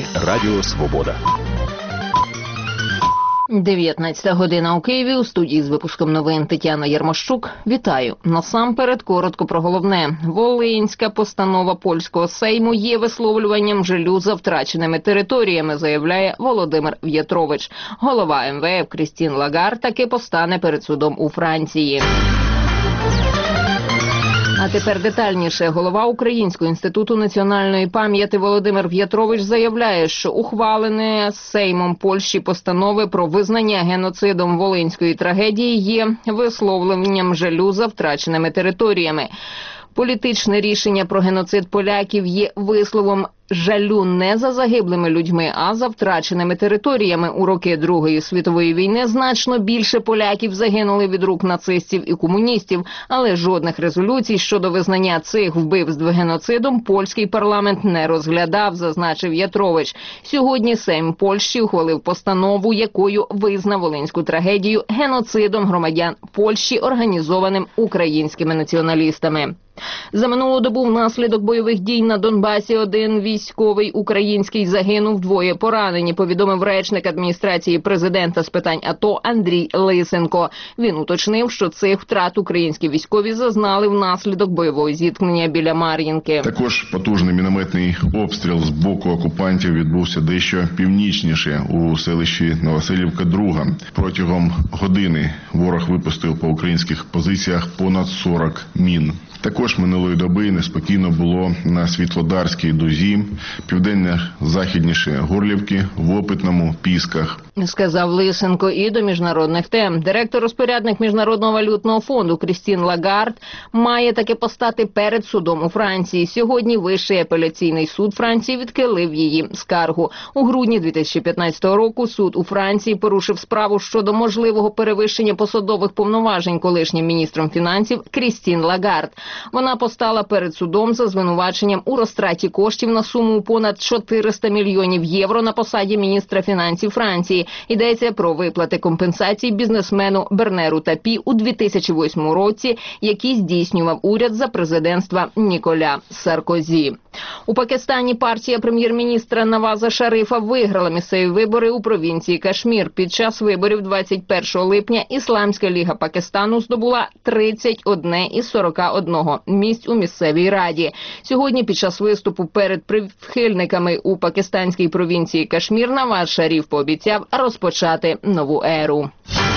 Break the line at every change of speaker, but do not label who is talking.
Радіо Свобода.
19 година у Києві. У студії з випуском новин Тетяна Єрмощук. Вітаю. Насамперед, коротко про головне. Волинська постанова польського Сейму є висловлюванням жалю за втраченими територіями, заявляє Володимир В'ятрович. Голова МВФ Крістін Лагард таки постане перед судом у Франції. А тепер детальніше. Голова Українського інституту національної пам'яті Володимир В'ятрович заявляє, що ухвалене Сеймом Польщі постанови про визнання геноцидом волинської трагедії є висловленням жалю за втраченими територіями. Політичне рішення про геноцид поляків є висловом жалю не за загиблими людьми, а за втраченими територіями. У роки Другої світової війни значно більше поляків загинули від рук нацистів і комуністів, але жодних резолюцій щодо визнання цих вбивств геноцидом польський парламент не розглядав, зазначив В'ятрович. Сьогодні Сейм Польщі ухвалив постанову, якою визнав волинську трагедію геноцидом громадян Польщі, організованим українськими націоналістами. За минулу добу внаслідок бойових дій на Донбасі один військовий український загинув, двоє поранені, повідомив речник адміністрації президента з питань АТО Андрій Лисенко. Він уточнив, що цих втрат українські військові зазнали внаслідок бойового зіткнення біля Мар'їнки.
Також потужний мінометний обстріл з боку окупантів відбувся дещо північніше у селищі Новоселівка-2. Протягом години ворог випустив по українських позиціях понад 40 мін. Також минулої доби неспокійно було на Світлодарській дузі, південно-західніше Горлівки, в Опитному, Пісках.
Сказав Лисенко. І до міжнародних тем. Директор-розпорядник Міжнародного валютного фонду Крістін Лагард має таки постати перед судом у Франції. Сьогодні Вищий апеляційний суд Франції відхилив її скаргу. У грудні 2015 року суд у Франції порушив справу щодо можливого перевищення посадових повноважень колишнім міністром фінансів Крістін Лагард. Вона постала перед судом за звинуваченням у розтраті коштів на суму понад 400 мільйонів євро на посаді міністра фінансів Франції. Йдеться про виплати компенсацій бізнесмену Бернеру Тапі у 2008 році, які здійснював уряд за президентства Ніколя Саркозі. У Пакистані партія прем'єр-міністра Наваза Шарифа виграла місцеві вибори у провінції Кашмір. Під час виборів 21 липня Ісламська ліга Пакистану здобула 31 із 41 місць у місцевій раді. Сьогодні під час виступу перед прихильниками у пакистанській провінції Кашмір Наваз Шариф пообіцяв розпочати нову еру.